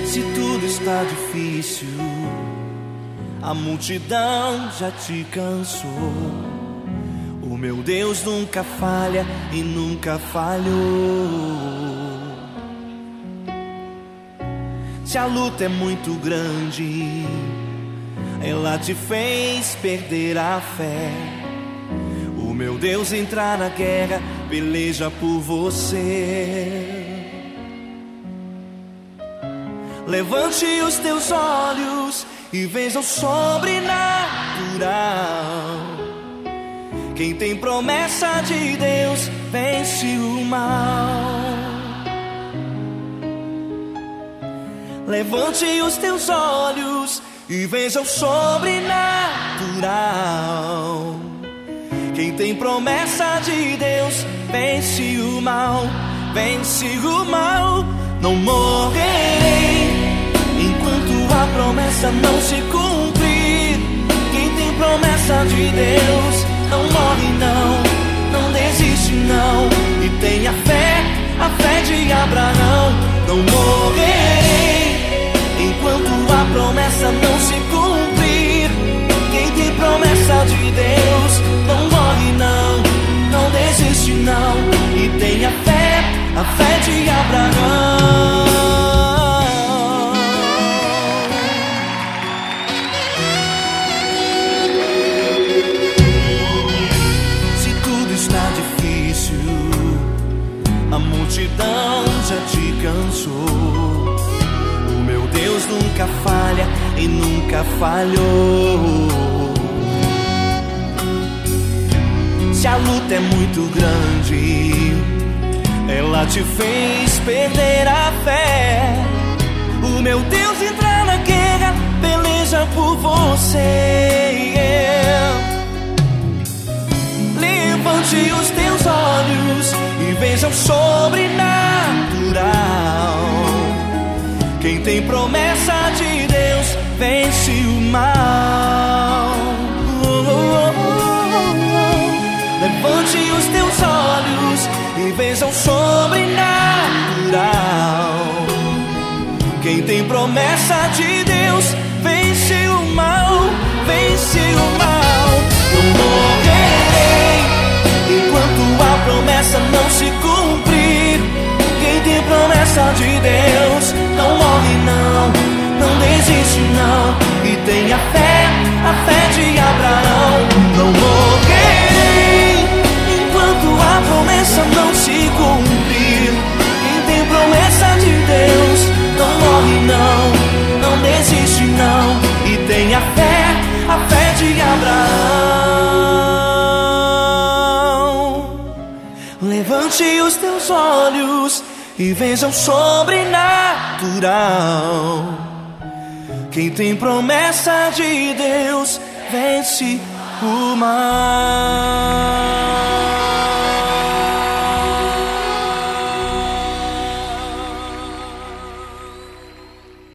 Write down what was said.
Se tudo está difícil, a multidão já te cansou. O meu Deus nunca falha e nunca falhou. Se a luta é muito grande, ela te fez perder a fé. O meu Deus entra na guerra, peleja por você. Levante os teus olhos e veja o sobrenatural. Quem tem promessa de Deus vence o mal. Levante os teus olhos e veja o sobrenatural. Quem tem promessa de Deus vence o mal, vence o mal. Não morrerei enquanto a promessa não se cumprir. Quem tem promessa de Deus não morre não, não desiste não. E tenha fé, a fé de Abraão. Não morrerei enquanto a promessa não se cumprir. Quem tem promessa de Deus não morre não, não desiste não. E tenha fé, a fé de Abraão. Se tudo está difícil, a multidão já te cansou. O meu Deus nunca falha e nunca falhou. Se a luta é muito grande, ela te fez perder a fé. O meu Deus entra na guerra, peleja por você. Levante os teus olhos e veja o sobrenatural. Quem tem promessa de Deus vence o mal. Levante os teus olhos e veja o sobrenatural. Quem tem promessa de Deus vence o mal, vence o mal. Eu morrerei enquanto a promessa não se cumprir. Quem tem promessa de Deus não morre não, não desiste não. E tenha fé, a fé de Abraão. Não morrerei enquanto a promessa não se cumprir. Quem tem promessa de Deus não morre não, não desiste não. E tenha fé, a fé de Abraão. Levante os teus olhos e veja o sobrenatural. Quem tem promessa de Deus vence o mal.